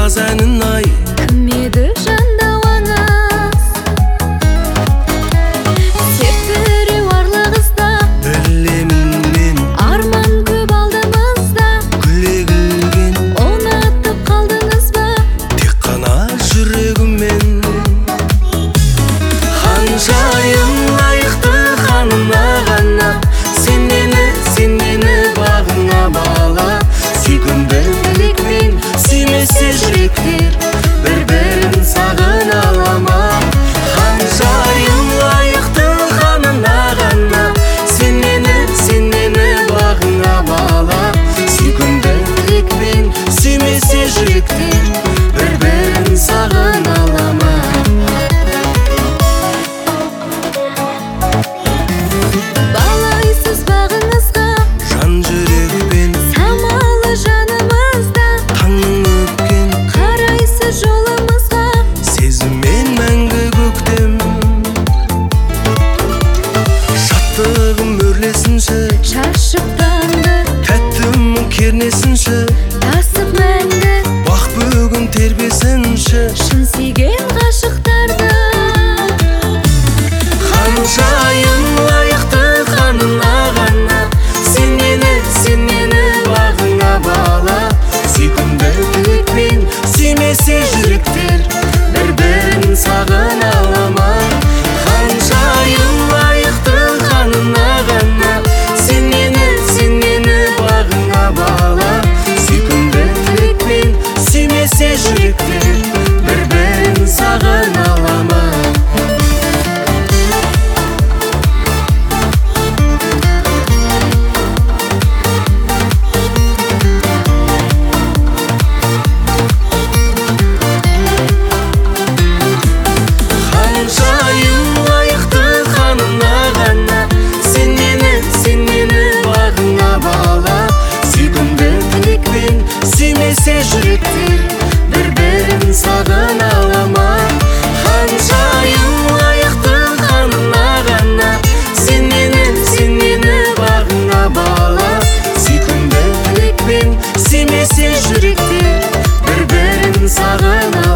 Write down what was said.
наз әнін ай. Кім еді жандауаңыз? Серттері барлығызда, Білемін мен арман көп алдымызда. күле күлген, Ұнатып қалдыңыз ба? тек қана жүрегіммен. Ханшайым лайықты ханына ғана, сен мені бағыңа бала. Сүйкімді тілекпен сүймесе жүректер, бір-бірін сағына ала ма? Ханшайым лайықты ханына ғана, сен мені бағыңа бала. Сүйкімді тілекпен сүймесе жүректер, бір-бірін сағына ала ма? Балайсыз бағыңызға, Жан жүрекпен самалы жанымызда. таңның өпкен, Қарайсыз жолымызға, сезіммен мәңгі көктем. Шаттығым өрлесінші, шашып таңды, тәттім кернесінші. тасып мәңгі, Бақ бүгін тербесінші, шын сүйген ғашықтарды. ханшайым лайықты ханына ғана, сен мені бағыңа бала. Сүйкімді тілекпен сүймесе жүректер, бір-бірін сағына ала ма? Ханшайым лайықты ханына ғана, сен мені бағыңа бала. Сүйкімді тілекпен сүймесе жүректер, бір-бірін сағына ала ма? Ханшайым лайықты ханына ғана, сен мені бағыңа бала. Сүйкімді тілекпен сүймесе жүректер, бір-бірін сағына ала ма? Ханшайым лайықты ханына ғана, сен мені бағыңа бала. Сүйкімді тілекпен сүймесе жүректер, бір-бірін сағына